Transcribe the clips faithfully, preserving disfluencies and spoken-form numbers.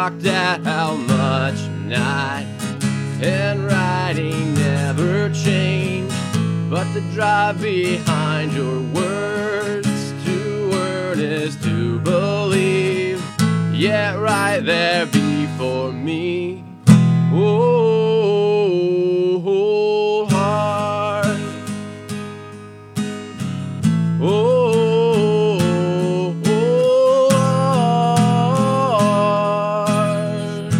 shocked at how much night and writing never change, but the drive behind your words to earn is to believe. Yet right there before me, oh, whole heart, oh, whole heart.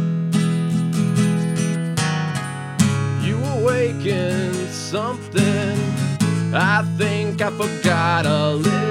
You awakened something I think I forgot a little.